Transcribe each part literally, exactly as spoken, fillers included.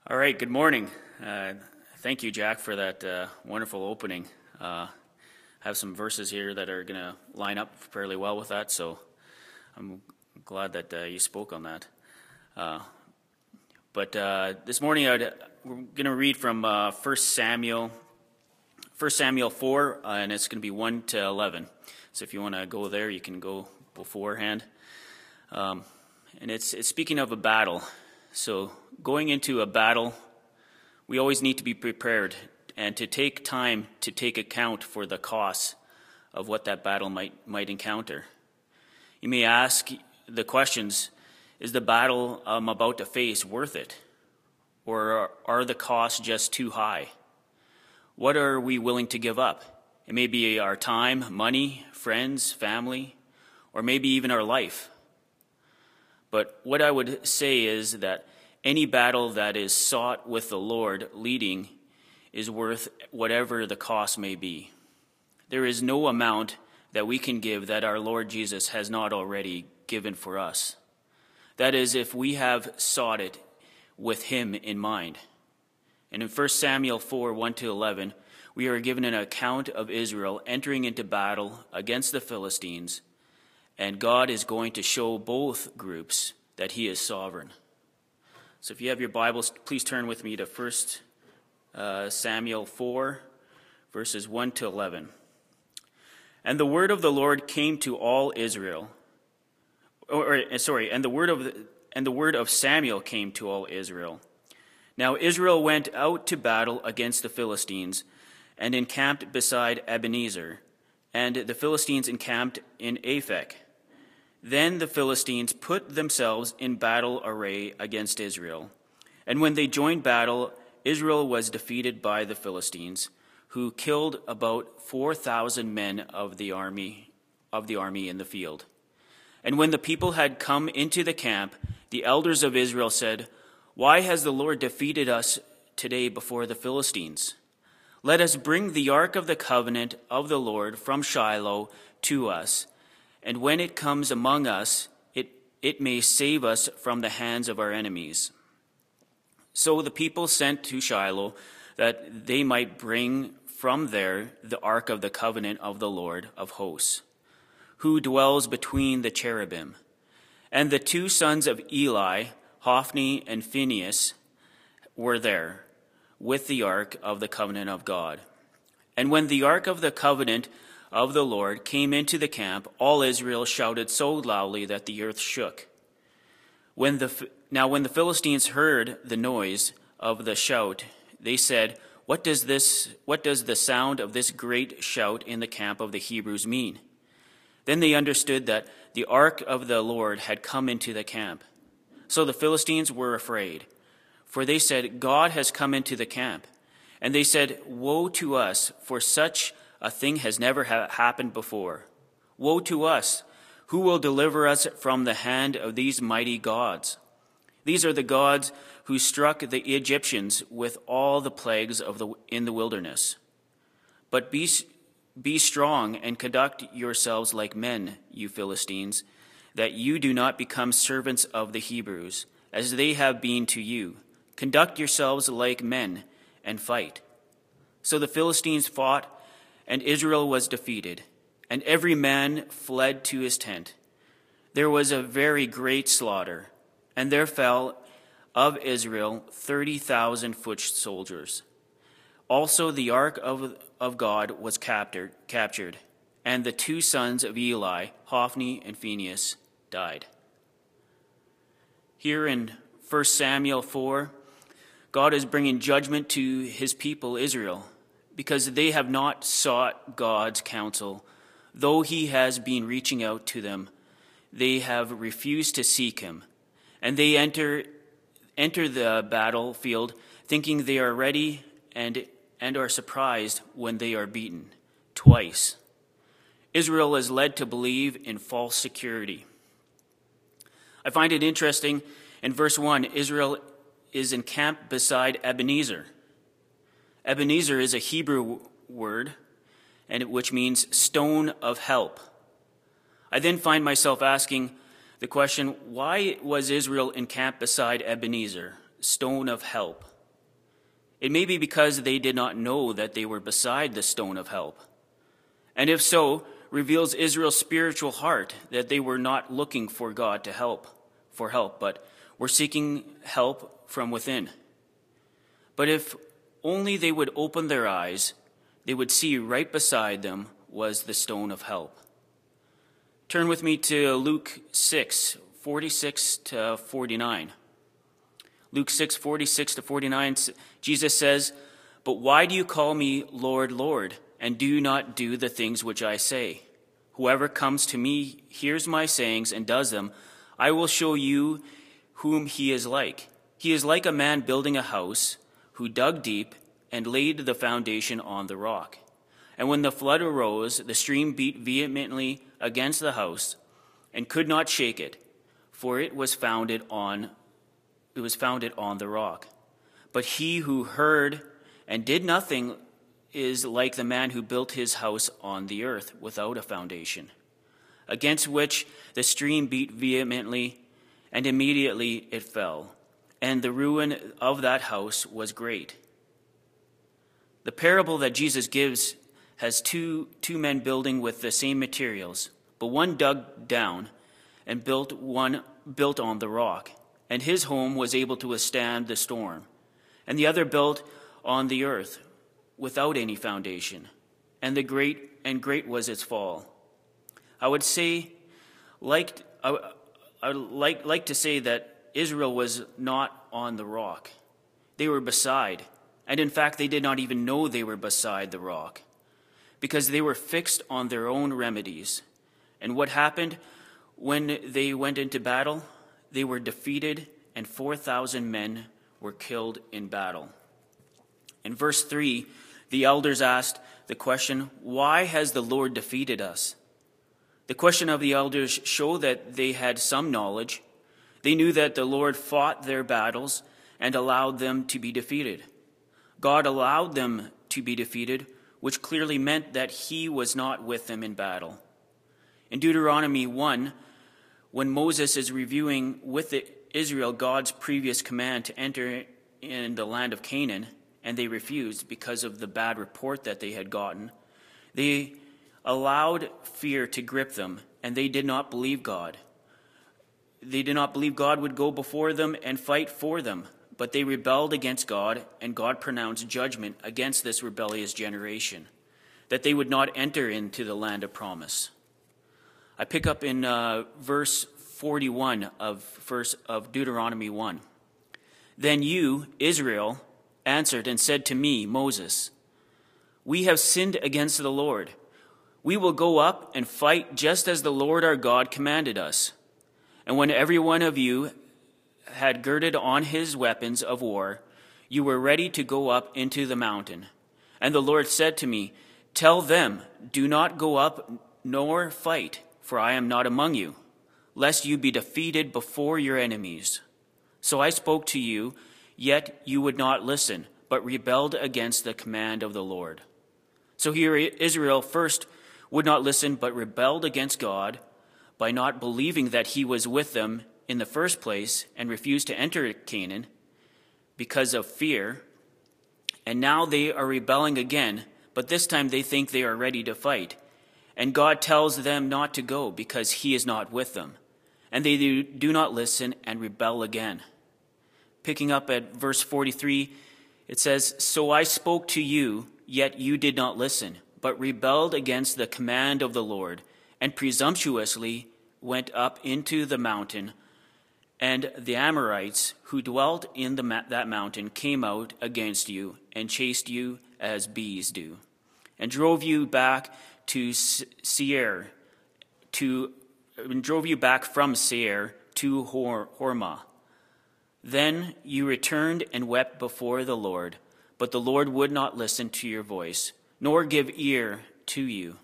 All right, good morning. Uh, thank you, Jack, for that uh, wonderful opening. Uh, I have some verses here that are going to line up fairly well with that, so I'm glad that uh, you spoke on that. Uh, but uh, this morning I'd, we're going to read from uh, First Samuel, First Samuel four, uh, and it's going to be one to eleven. So if you want to go there, you can go beforehand. Um, and it's, it's speaking of a battle. So going into a battle, we always need to be prepared and to take time to take account for the costs of what that battle might might encounter. You may ask the questions, is the battle I'm about to face worth it? Or are, are the costs just too high? What are we willing to give up? It may be our time, money, friends, family, or maybe even our life. But what I would say is that any battle that is sought with the Lord leading is worth whatever the cost may be. There is no amount that we can give that our Lord Jesus has not already given for us. That is, if we have sought it with him in mind. And in First Samuel four, one to eleven, we are given an account of Israel entering into battle against the Philistines, and God is going to show both groups that he is sovereign. So if you have your Bibles, please turn with me to First Samuel four, verses one to eleven. And the word of the Lord came to all Israel. Or, or sorry, and the word of the, and the word of Samuel came to all Israel. Now Israel went out to battle against the Philistines and encamped beside Ebenezer, and the Philistines encamped in Aphek. Then the Philistines put themselves in battle array against Israel. And when they joined battle, Israel was defeated by the Philistines, who killed about four thousand men of the army of the army in the field. And when the people had come into the camp, the elders of Israel said, "Why has the Lord defeated us today before the Philistines? Let us bring the ark of the covenant of the Lord from Shiloh to us. And when it comes among us, it, it may save us from the hands of our enemies." So the people sent to Shiloh that they might bring from there the ark of the covenant of the Lord of hosts, who dwells between the cherubim. And the two sons of Eli, Hophni and Phinehas, were there with the ark of the covenant of God. And when the ark of the covenant of the Lord came into the camp, all Israel shouted so loudly that the earth shook. When the now when the Philistines heard the noise of the shout, they said, "What does this what does the sound of this great shout in the camp of the Hebrews mean?" Then they understood that the ark of the Lord had come into the camp. So the Philistines were afraid, for they said, "God has come into the camp." And they said, "Woe to us, for such a thing has never ha- happened before. Woe to us! Who will deliver us from the hand of these mighty gods? These are the gods who struck the Egyptians with all the plagues of the in the wilderness. But be, be strong and conduct yourselves like men, you Philistines, that you do not become servants of the Hebrews, as they have been to you. Conduct yourselves like men and fight." So the Philistines fought, and Israel was defeated, and every man fled to his tent. There was a very great slaughter, and there fell of Israel thirty thousand foot soldiers. Also the ark of, of God was captured, captured, and the two sons of Eli, Hophni and Phinehas, died. Here in First Samuel four, God is bringing judgment to his people Israel, because they have not sought God's counsel. Though he has been reaching out to them, they have refused to seek him. And they enter enter the battlefield thinking they are ready and, and are surprised when they are beaten twice. Israel is led to believe in false security. I find it interesting, in verse one, Israel is encamped beside Ebenezer. Ebenezer is a Hebrew word, and which means stone of help. I then find myself asking the question, why was Israel encamped beside Ebenezer, stone of help? It may be because they did not know that they were beside the stone of help. And if so, reveals Israel's spiritual heart, that they were not looking for God to help, for help, but were seeking help from within. But if only they would open their eyes, they would see right beside them was the stone of help. Turn with me to Luke six, forty-six to forty-nine. Luke six, forty-six to forty-nine, Jesus says, "But why do you call me Lord, Lord, and do not do the things which I say? Whoever comes to me, hears my sayings, and does them, I will show you whom he is like. He is like a man building a house, who dug deep and laid the foundation on the rock. And when the flood arose, the stream beat vehemently against the house, and could not shake it, for it was founded on it was founded on the rock. But he who heard and did nothing is like the man who built his house on the earth without a foundation, against which the stream beat vehemently, and immediately it fell, and the ruin of that house was great." The parable that Jesus gives has two, two men building with the same materials, but one dug down and built one built on the rock, and his home was able to withstand the storm, and the other built on the earth without any foundation, and the great and great was its fall. I would say, like I, I would like like to say that Israel was not on the rock; they were beside, and in fact, they did not even know they were beside the rock, because they were fixed on their own remedies. And what happened when they went into battle? They were defeated, and four thousand men were killed in battle. In verse three, the elders asked the question, "Why has the Lord defeated us?" The question of the elders showed that they had some knowledge. They knew that the Lord fought their battles and allowed them to be defeated. God allowed them to be defeated, which clearly meant that he was not with them in battle. In Deuteronomy one, when Moses is reviewing with Israel God's previous command to enter in the land of Canaan, and they refused because of the bad report that they had gotten, they allowed fear to grip them, and they did not believe God. They did not believe God would go before them and fight for them, but they rebelled against God, and God pronounced judgment against this rebellious generation, that they would not enter into the land of promise. I pick up in uh, verse forty-one of, verse, of Deuteronomy one. "Then you, Israel, answered and said to me, Moses, we have sinned against the Lord. We will go up and fight just as the Lord our God commanded us. And when every one of you had girded on his weapons of war, you were ready to go up into the mountain. And the Lord said to me, tell them, do not go up nor fight, for I am not among you, lest you be defeated before your enemies. So I spoke to you, yet you would not listen, but rebelled against the command of the Lord." So here Israel first would not listen, but rebelled against God by not believing that he was with them in the first place, and refused to enter Canaan because of fear. And now they are rebelling again, but this time they think they are ready to fight. And God tells them not to go because he is not with them. And they do not listen and rebel again. Picking up at verse forty-three, it says, "So I spoke to you, yet you did not listen, but rebelled against the command of the Lord, and presumptuously went up into the mountain. And the Amorites who dwelt in the ma- that mountain came out against you and chased you as bees do, and drove you back to Seir, to and drove you back from Seir to Hor- Hormah. Then you returned and wept before the Lord, but the Lord would not listen to your voice, nor give ear to you."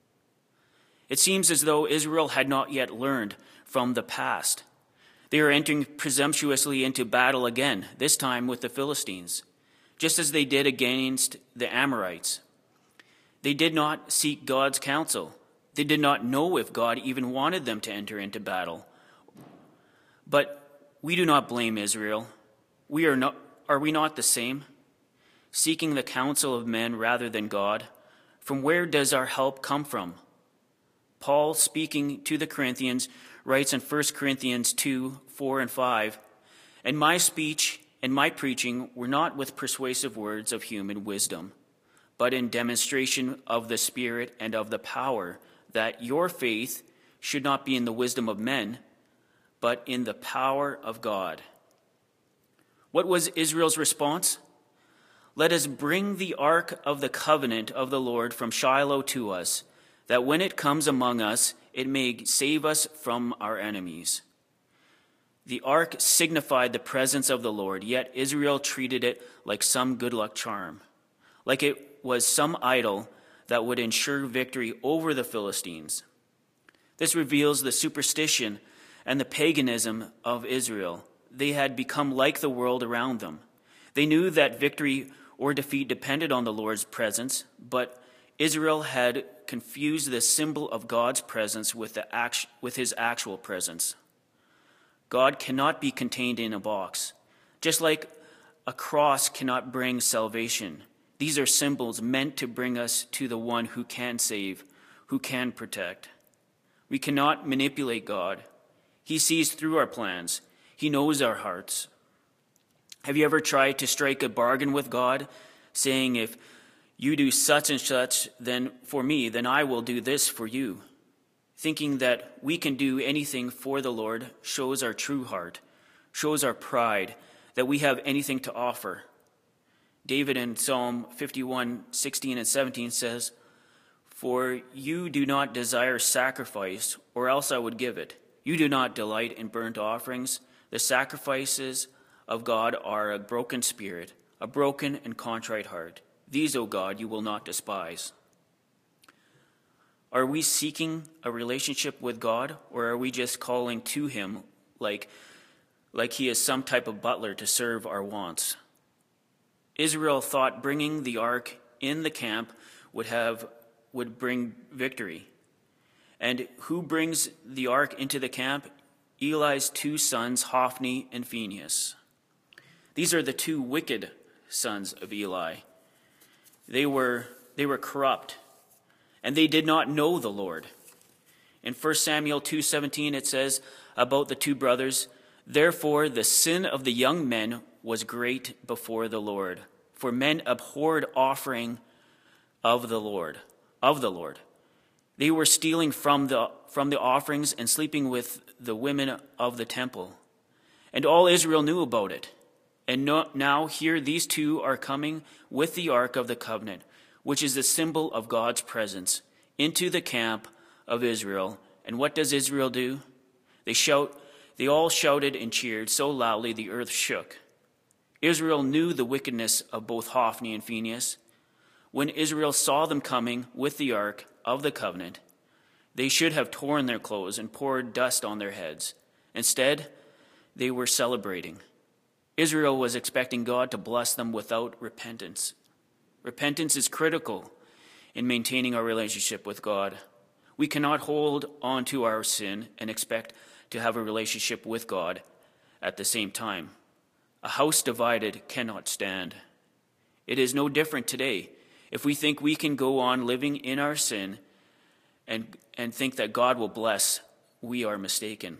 It seems as though Israel had not yet learned from the past. They are entering presumptuously into battle again, this time with the Philistines, just as they did against the Amorites. They did not seek God's counsel. They did not know if God even wanted them to enter into battle. But we do not blame Israel. We are not, are we not the same? seeking the counsel of men rather than God? From where does our help come from? Paul, speaking to the Corinthians, writes in First Corinthians two, four and five, "And my speech and my preaching were not with persuasive words of human wisdom, but in demonstration of the Spirit and of the power, that your faith should not be in the wisdom of men, but in the power of God." What was Israel's response? "Let us bring the ark of the covenant of the Lord from Shiloh to us, that when it comes among us, it may save us from our enemies." The ark signified the presence of the Lord, yet Israel treated it like some good luck charm, like it was some idol that would ensure victory over the Philistines. This reveals the superstition and the paganism of Israel. They had become like the world around them. They knew that victory or defeat depended on the Lord's presence, but Israel had confused the symbol of God's presence with, the act, with his actual presence. God cannot be contained in a box, just like a cross cannot bring salvation. These are symbols meant to bring us to the one who can save, who can protect. We cannot manipulate God. He sees through our plans. He knows our hearts. Have you ever tried to strike a bargain with God, saying, "If you do such and such, then for me, then I will do this for you"? Thinking that we can do anything for the Lord shows our true heart, shows our pride, that we have anything to offer. David in Psalm fifty-one, sixteen and seventeen says, "For you do not desire sacrifice, or else I would give it. You do not delight in burnt offerings. The sacrifices of God are a broken spirit, a broken and contrite heart. These, O God, you will not despise." Are we seeking a relationship with God, or are we just calling to him like, like he is some type of butler to serve our wants? Israel thought bringing the ark in the camp would have would bring victory. And who brings the ark into the camp? Eli's two sons, Hophni and Phinehas. These are the two wicked sons of Eli. They were, they were corrupt, and they did not know the Lord. In First Samuel two seventeen, it says about the two brothers, "Therefore the sin of the young men was great before the Lord, for men abhorred offering of the Lord, of the Lord. They were stealing from the from the offerings and sleeping with the women of the temple. And all Israel knew about it. And no, now here these two are coming with the ark of the covenant, which is the symbol of God's presence, into the camp of Israel. And what does Israel do? They shout, they all shouted and cheered so loudly the earth shook. Israel knew the wickedness of both Hophni and Phinehas. When Israel saw them coming with the ark of the covenant, they should have torn their clothes and poured dust on their heads. Instead, they were celebrating. Israel was expecting God to bless them without repentance. Repentance is critical in maintaining our relationship with God. We cannot hold on to our sin and expect to have a relationship with God at the same time. A house divided cannot stand. It is no different today. If we think we can go on living in our sin and, and think that God will bless, we are mistaken.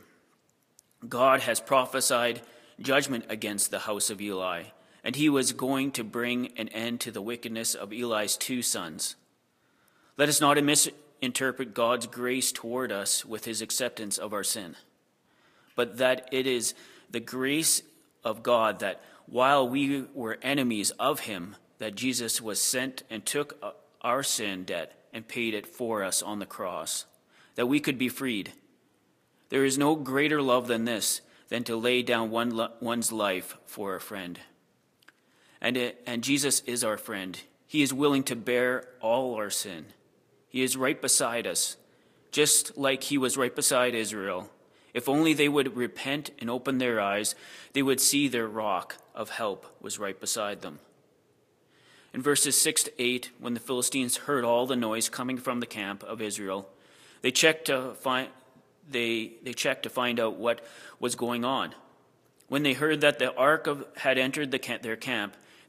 God has prophesied judgment against the house of Eli, and he was going to bring an end to the wickedness of Eli's two sons. Let us not misinterpret God's grace toward us with his acceptance of our sin, but that it is the grace of God that while we were enemies of him, that Jesus was sent and took our sin debt and paid it for us on the cross, that we could be freed. There is no greater love than this, than to lay down one, one's life for a friend. And, it, and Jesus is our friend. He is willing to bear all our sin. He is right beside us, just like he was right beside Israel. If only they would repent and open their eyes, they would see their rock of help was right beside them. In verses six to eight, when the Philistines heard all the noise coming from the camp of Israel, they checked to find they they checked to find out what was going on. When they heard that the ark of, had entered the camp, their camp,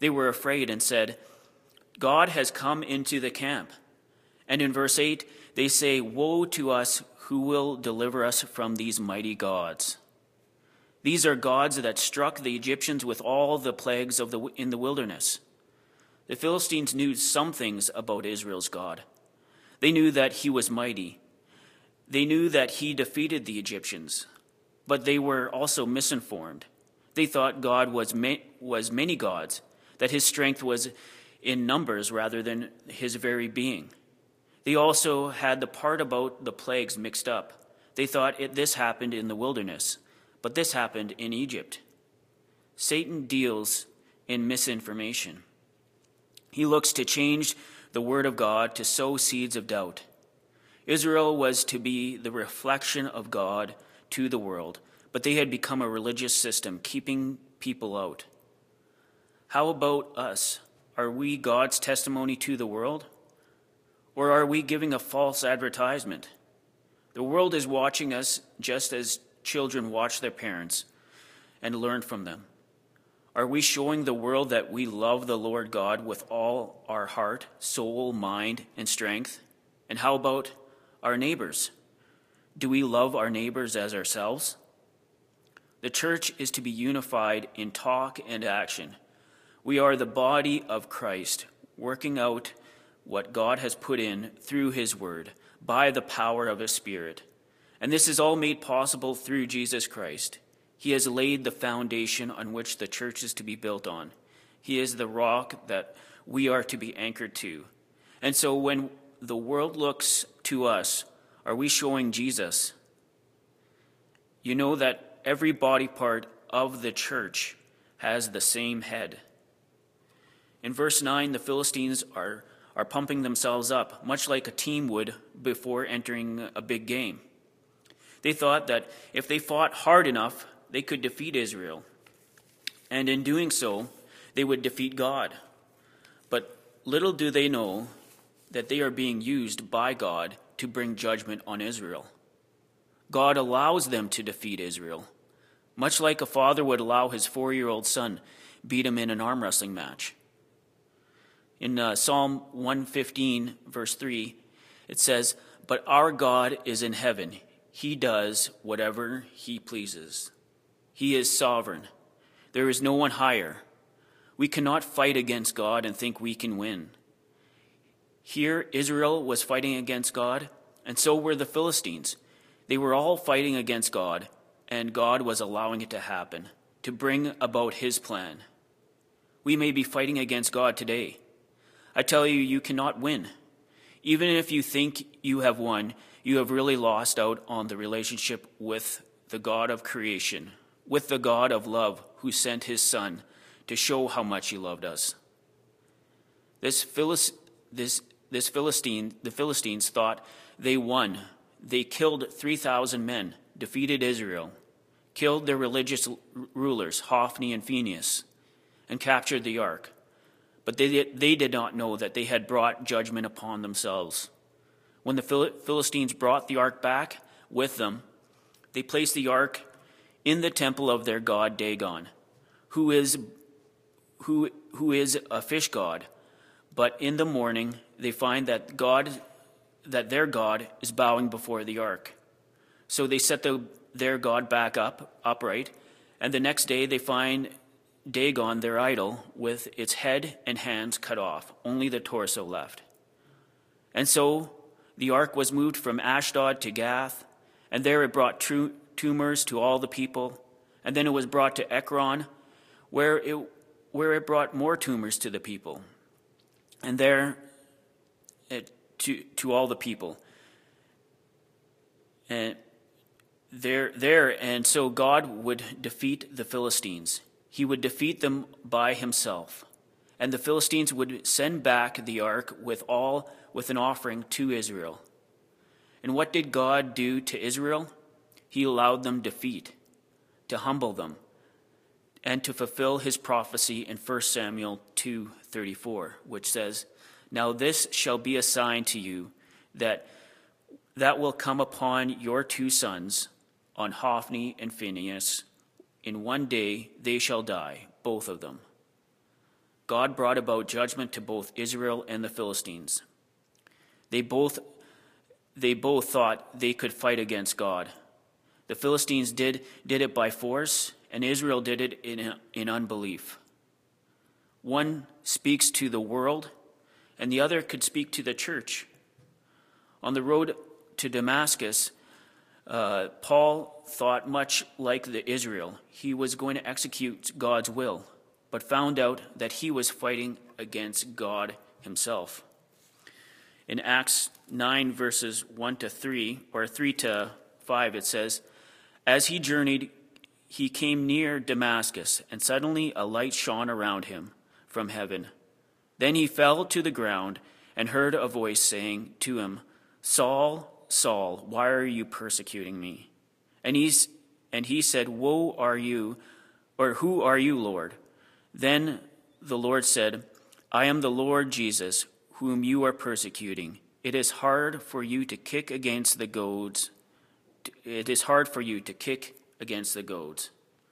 they were afraid and said, God has come into the camp. And in verse eight, they say, woe to us, who will deliver us from these mighty gods? These are gods that struck the Egyptians with all the plagues of the in the wilderness. The Philistines knew some things about Israel's God. They knew that he was mighty. They knew that he defeated the Egyptians, but they were also misinformed. They thought God was ma- was many gods, that his strength was in numbers rather than his very being. They also had the part about the plagues mixed up. They thought it, this happened in the wilderness, but this happened in Egypt. Satan deals in misinformation. He looks to change the word of God to sow seeds of doubt. Israel was to be the reflection of God to the world, but they had become a religious system, keeping people out. How about us? Are we God's testimony to the world? Or are we giving a false advertisement? The world is watching us just as children watch their parents and learn from them. Are we showing the world that we love the Lord God with all our heart, soul, mind, and strength? And how about our neighbors? Do we love our neighbors as ourselves? The church is to be unified in talk and action. We are the body of Christ, working out what God has put in through his word by the power of his Spirit. And this is all made possible through Jesus Christ. He has laid the foundation on which the church is to be built on. He is the rock that we are to be anchored to. And so when the world looks to us, are we showing Jesus? You know that every body part of the church has the same head. In verse nine, the Philistines are are pumping themselves up, much like a team would before entering a big game. They thought that if they fought hard enough, they could defeat Israel. And in doing so, they would defeat God. But little do they know that they are being used by God to bring judgment on Israel. God allows them to defeat Israel, much like a father would allow his four-year-old son beat him in an arm wrestling match. In uh, Psalm one fifteen, verse three, it says, but our God is in heaven. He does whatever he pleases. He is sovereign. There is no one higher. We cannot fight against God and think we can win. Here, Israel was fighting against God, and so were the Philistines. They were all fighting against God, and God was allowing it to happen, to bring about his plan. We may be fighting against God today. I tell you, you cannot win. Even if you think you have won, you have really lost out on the relationship with the God of creation, with the God of love who sent his Son to show how much he loved us. This, Philis- this, this Philistine, the Philistines thought they won. They killed three thousand men, defeated Israel, killed their religious rulers, Hophni and Phinehas, and captured the ark. But they, they did not know that they had brought judgment upon themselves. When the Philistines brought the ark back with them, they placed the ark in the temple of their god Dagon, who is, who, who is a fish god. But in the morning, they find that God, that their God is bowing before the ark. So they set the, their God back up, upright, and the next day they find Dagon, their idol, with its head and hands cut off, only the torso left. And so the ark was moved from Ashdod to Gath, and there it brought tru- tumors to all the people. And then it was brought to Ekron, where it, where it brought more tumors to the people. And there it, to, to all the people. And there, there, and so God would defeat the Philistines. He would defeat them by himself. And the Philistines would send back the ark with all with an offering to Israel. And what did God do to Israel? He allowed them defeat, to humble them, and to fulfill his prophecy in First Samuel two thirty-four, which says, now this shall be a sign to you that that will come upon your two sons, on Hophni and Phinehas. In one day they shall die, both of them. God brought about judgment to both Israel and the Philistines. They both, they both thought they could fight against God. The Philistines did, did it by force, and Israel did it in, in unbelief. One speaks to the world, and the other could speak to the church. On the road to Damascus, uh, Paul thought much like the Israel. He was going to execute God's will, but found out that he was fighting against God himself. In Acts nine, verses one to three, or three to five, it says, "As he journeyed, he came near Damascus, and suddenly a light shone around him from heaven. Then he fell to the ground and heard a voice saying to him, 'Saul, Saul, why are you persecuting me?' And he, and he said, 'Woe are you, or who are you, Lord?' Then the Lord said, 'I am the Lord Jesus, whom you are persecuting. It is hard for you to kick against the goads. It is hard for you to kick against the goads.'"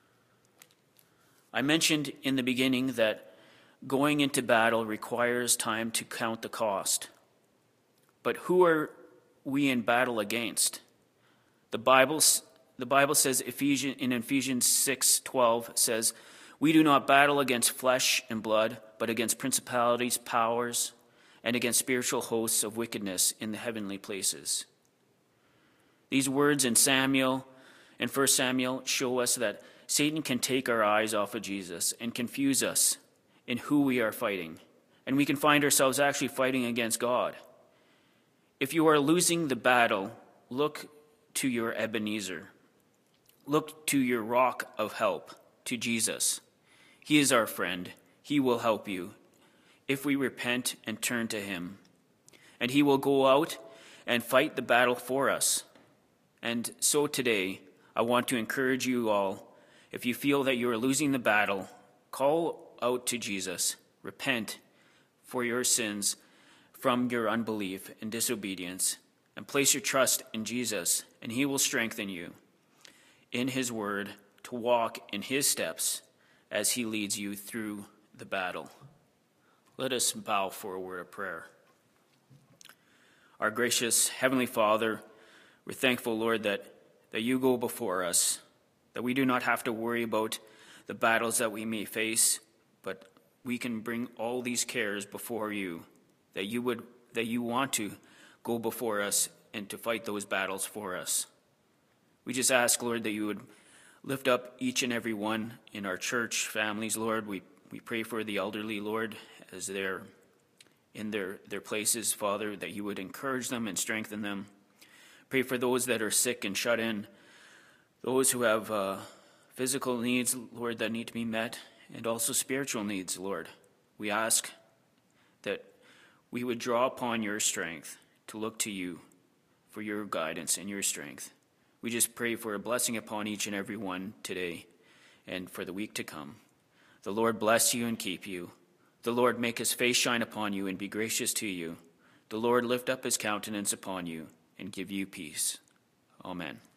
I mentioned in the beginning that going into battle requires time to count the cost. But who are we in battle against? The Bible, the Bible says Ephesians, in Ephesians six twelve says, "We do not battle against flesh and blood, but against principalities, powers, and against spiritual hosts of wickedness in the heavenly places." These words in Samuel and First Samuel show us that Satan can take our eyes off of Jesus and confuse us in who we are fighting, and we can find ourselves actually fighting against God. If you are losing the battle, look to your Ebenezer. Look to your rock of help, to Jesus. He is our friend. He will help you if we repent and turn to him. And he will go out and fight the battle for us. And so today, I want to encourage you all, if you feel that you are losing the battle, call out to Jesus, repent for your sins from your unbelief and disobedience, and place your trust in Jesus, and he will strengthen you in his word to walk in his steps as he leads you through the battle. Let us bow for a word of prayer. Our gracious Heavenly Father, we're thankful, Lord, that, that you go before us, that we do not have to worry about the battles that we may face, but we can bring all these cares before you, that you would, that you want to go before us and to fight those battles for us. We just ask, Lord, that you would lift up each and every one in our church families, Lord. We we pray for the elderly, Lord, as they're in their, their places, Father, that you would encourage them and strengthen them. Pray for those that are sick and shut in, those who have uh, physical needs, Lord, that need to be met, and also spiritual needs, Lord. We ask that we would draw upon your strength to look to you for your guidance and your strength. We just pray for a blessing upon each and every one today and for the week to come. The Lord bless you and keep you. The Lord make his face shine upon you and be gracious to you. The Lord lift up his countenance upon you and give you peace. Amen.